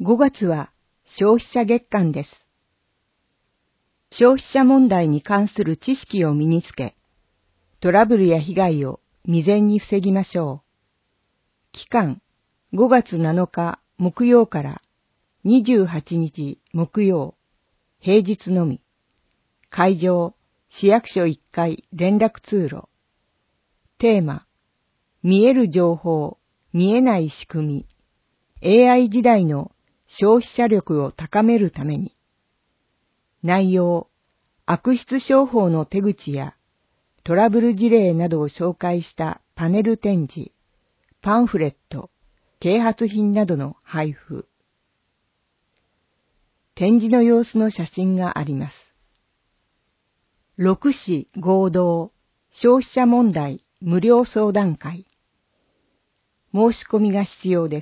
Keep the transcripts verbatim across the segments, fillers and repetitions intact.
ごがつは消費者月間です。消費者問題に関する知識を身につけ、トラブルや被害を未然に防ぎましょう。期間、ごがつなのか木曜からにじゅうはちにち木曜、平日のみ。会場、市役所いっかい連絡通路。テーマ、見える情報、見えない仕組み。エーアイ 時代の消費者力を高めるために。内容、悪質商法の手口やトラブル事例などを紹介したパネル展示、パンフレット、啓発品などの配布。展示の様子の写真があります。ろく市合同消費者問題無料相談会。申し込みが必要です。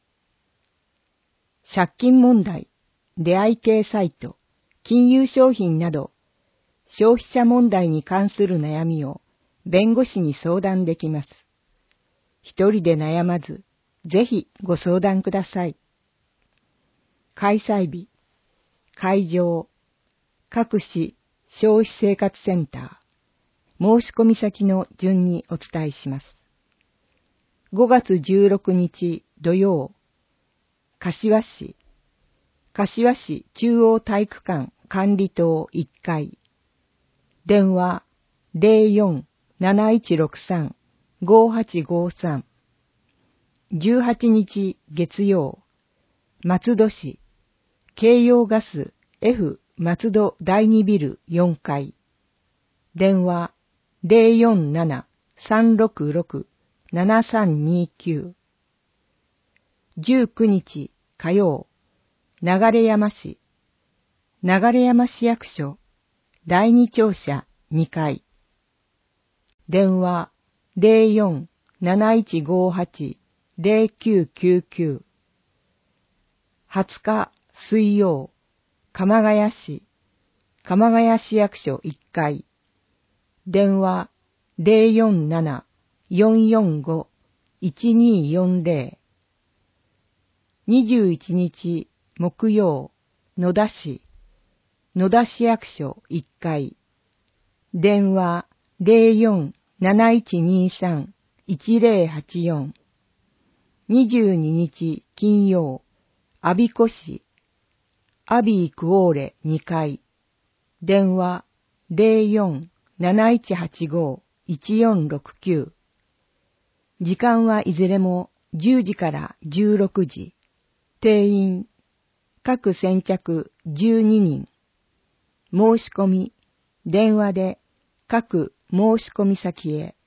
借金問題、出会い系サイト、金融商品など、消費者問題に関する悩みを弁護士に相談できます。一人で悩まず、ぜひご相談ください。開催日、会場、各市消費生活センター、申し込み先の順にお伝えします。ごがつじゅうろくにち土曜、柏市、柏市中央体育館管理棟いっかい、電話 ゼロよん なないちろくさん ごはちごさん。じゅうはちにち月曜、松戸市、京葉ガス F 松戸だいにビルよんかい、電話 ゼロよんなな さんろくろく ななさんにきゅう。じゅうくにち火曜、流山市、流山市役所、だいに庁舎にかい、電話 ゼロよん なないちごはち ゼロきゅうきゅうきゅう。はつか水曜、鎌ヶ谷市、鎌ヶ谷市役所いっかい、電話 ゼロよんなな よんよんご いちによんゼロ。にじゅういちにち木曜、野田市、野田市役所いっかい、電話 ゼロよん なないちにさん いちゼロはちよん。にじゅうににち金曜、我孫子市、アビークオーレにかい、電話 ゼロよん なないちはちご いちよんろくきゅう。時間はいずれもじゅうじからじゅうろくじ。定員、各先着じゅうににん。申し込み、電話で各申し込み先へ。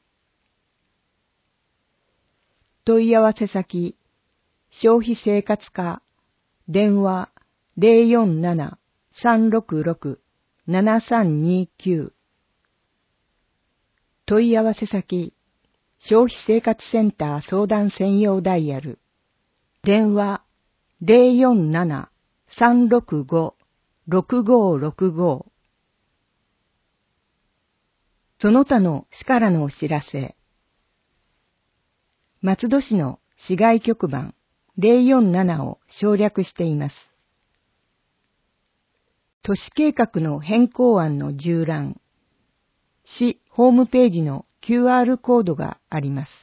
問い合わせ先、消費生活課、電話 ゼロよんなな さんろくろく ななさんにきゅう。問い合わせ先、消費生活センター相談専用ダイヤル、電話 ゼロよんなな さんろくご ろくごろくご。その他の市からのお知らせ。松戸市の市外局番ゼロよんななを省略しています。都市計画の変更案の縦覧。市ホームページの キューアール コードがあります。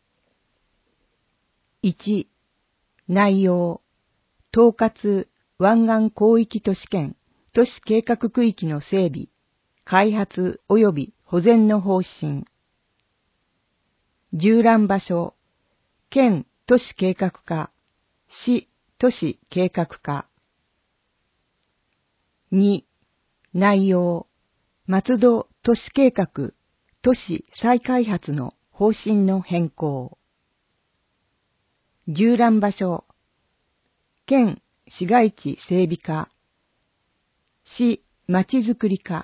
いち、内容。統括湾岸広域都市圏都市計画区域の整備、開発及び保全の方針。縦覧場所。県都市計画課、市都市計画課。に、内容。松戸都市計画都市再開発の方針の変更。縦覧場所。県市街地整備課、市まちづくり課。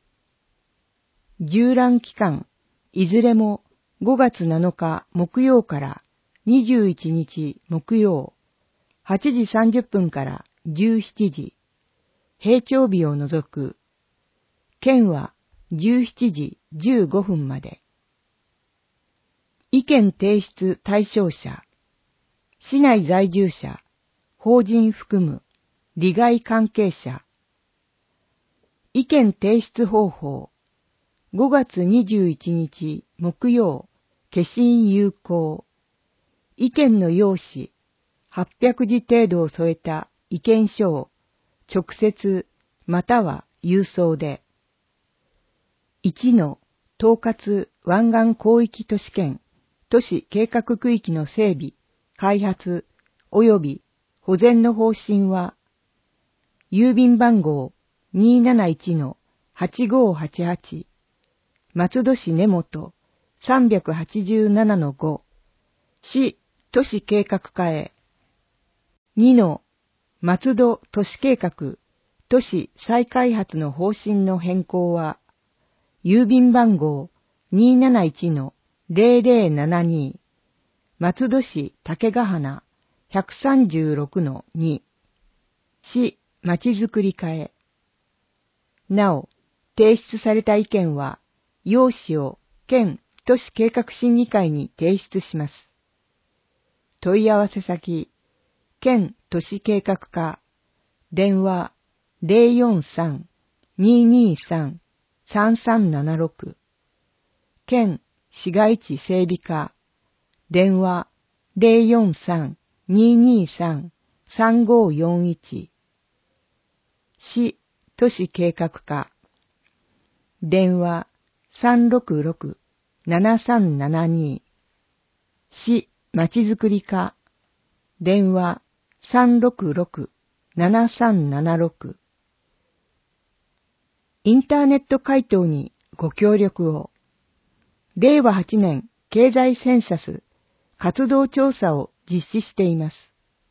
縦覧期間、いずれもごがつなのか木曜からにじゅういちにち木曜、はちじさんじゅっぷんからじゅうしちじ、閉庁日を除く。県はじゅうしちじじゅうごふんまで。意見提出対象者、市内在住者法人含む利害関係者。意見提出方法。ごがつにじゅういちにち木曜、消印有効。意見の要旨、はっぴゃくじ程度を添えた意見書を直接または郵送で。いちの統括湾岸広域都市圏都市計画区域の整備、開発及び保全の方針は、郵便番号 にーなないちのはちごーはちはち、松戸市根本 さんはちななのご、市都市計画課へ。にの松戸都市計画都市再開発の方針の変更は、郵便番号 にーなないちのぜろぜろななに、松戸市竹ヶ花 ひゃくさんじゅうろくのに、市まちづくり課へ。なお、提出された意見は、要旨を県都市計画審議会に提出します。問い合わせ先、県都市計画課、電話 ゼロよんさん にーにーさん さんさんななろく、県市街地整備課、電話 ゼロよんさん にーにーさん さんごーよんいち、市都市計画課、電話 さんろくろく ななさんななに、市まちづくり課、電話 さんろくろく ななさんななろく。インターネット回答にご協力を。れいわはちねん経済センサス活動調査を実施しています。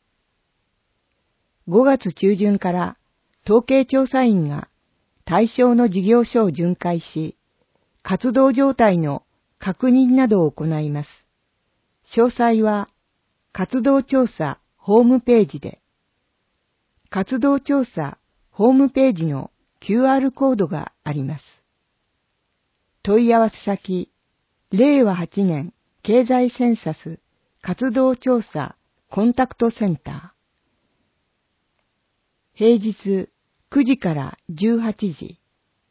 ごがつ中旬から統計調査員が対象の事業所を巡回し、活動状態の確認などを行います。詳細は活動調査ホームページで。活動調査ホームページの キューアール コードがあります。問い合わせ先、れいわはちねん経済センサス活動調査コンタクトセンター。平日くじからじゅうはちじ。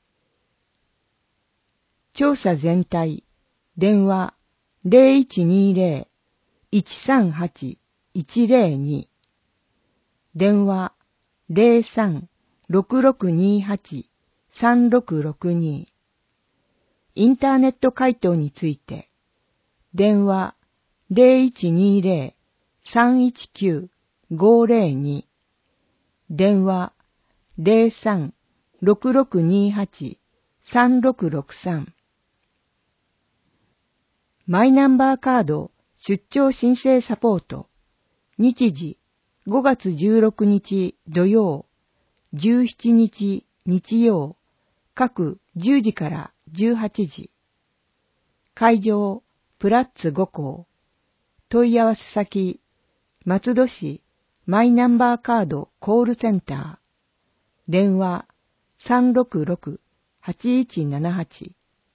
調査全体、電話 ゼロいちにーぜろ いちさんはち いちぜろに、電話 ゼロさん ろくろくにはち さんろくろくに、インターネット回答について、電話 ゼロいちにーぜろ さんいちきゅう ごぜろに、電話 ゼロさん ろくろくにはち さんろくろくさん。マイナンバーカード出張申請サポート。日時ごがつじゅうろくにち土曜、じゅうしちにち日曜、各じゅうじからじゅうはちじ。会場プラッツごこう。問い合わせ先、松戸市マイナンバーカードコールセンター。電話 さんろくろく はちいちななはち。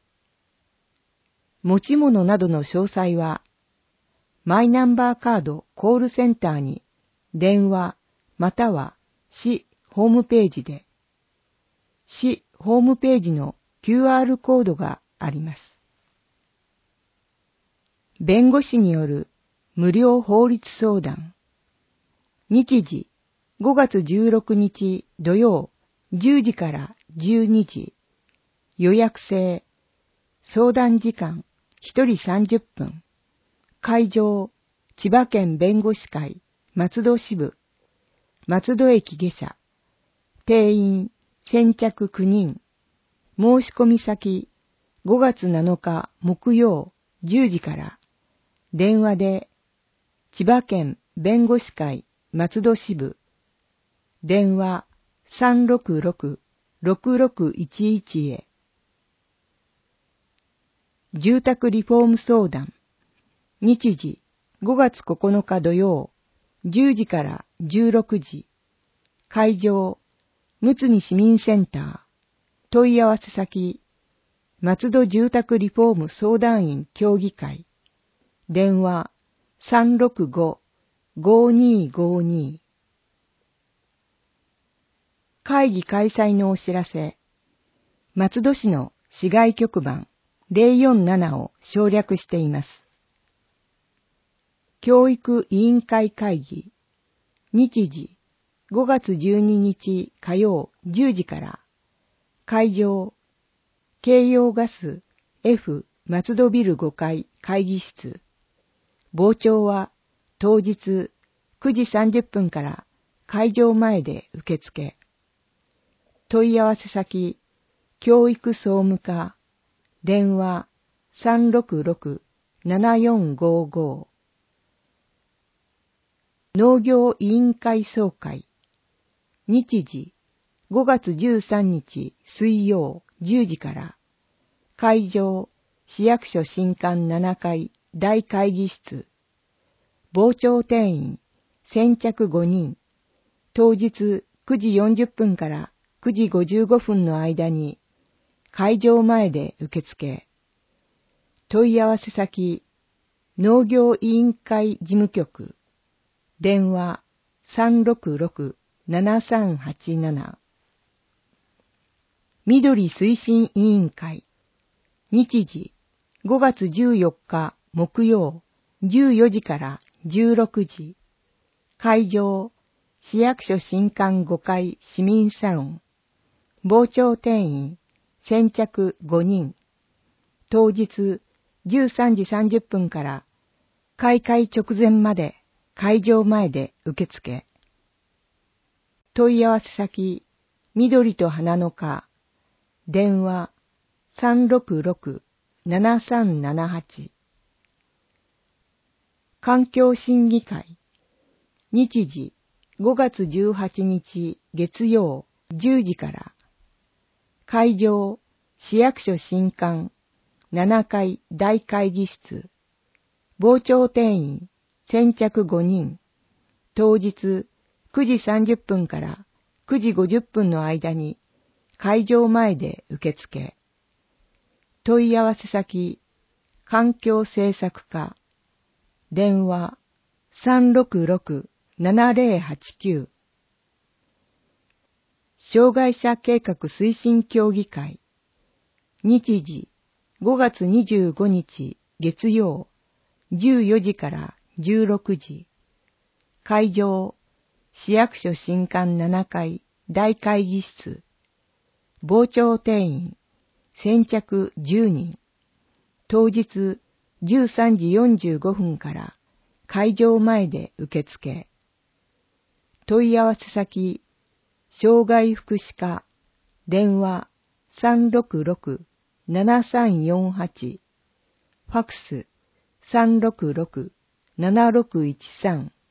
持ち物などの詳細は、マイナンバーカードコールセンターに電話または市ホームページで、市ホームページの キューアール コードがあります。弁護士による無料法律相談。日時ごがつじゅうろくにち土曜じゅうじからじゅうにじ。予約制。相談時間ひとりさんじゅっぷん。会場千葉県弁護士会松戸支部。松戸駅下車。定員先着きゅうにん。申し込み先ごがつなのか木曜じゅうじから。電話で千葉県弁護士会松戸支部。電話 さんろくろく ろくろくいちいち へ。住宅リフォーム相談。日時ごがつここのか土曜じゅうじからじゅうろくじ。会場むつみ市民センター。問い合わせ先松戸住宅リフォーム相談員協議会。電話 さんろくご ごにーごに。 会議開催のお知らせ。松戸市の市外局番ゼロよんななを省略しています。教育委員会会議。日時ごがつじゅうににち火曜じゅうじから。会場京葉ガス F 松戸ビルごかい会議室。傍聴は当日くじさんじゅっぷんから会場前で受付。問い合わせ先、教育総務課、電話 さんろくろく ななよんごご。農業委員会総会。日時ごがつじゅうさんにち水曜じゅうじから。会場、市役所新館ななかい大会議室。傍聴定員、先着ごにん。当日くじよんじゅっぷんからくじごじゅうごふんの間に、会場前で受付。問い合わせ先、農業委員会事務局。電話 さんろくろく ななさんはちなな。緑推進委員会。日時ごがつじゅうよっか木曜じゅうよじからじゅうろくじ。会場、市役所新館ごかい市民サロン。傍聴定員、先着ごにん。当日じゅうさんじさんじゅっぷんから開会直前まで会場前で受付。問い合わせ先、緑と花の花。電話 さんろくろく ななさんななはち。環境審議会。日時ごがつじゅうはちにち月曜じゅうじから。会場、市役所新館ななかい大会議室。傍聴定員、先着ごにん。当日くじさんじゅっぷんからくじごじゅっぷんの間に会場前で受付。問い合わせ先、環境政策課。電話 さんろくろく ななぜろはちきゅう。障害者計画推進協議会。日時ごがつにじゅうごにち月曜じゅうよじからじゅうろくじ。会場、市役所新館ななかい大会議室。傍聴定員、先着じゅうにん。当日じゅうさんじよんじゅうごふんから会場前で受付。問い合わせ先、障害福祉課。電話 さんろくろく ななさんよんはち。ファクス さんろくろく ななろくいちさん。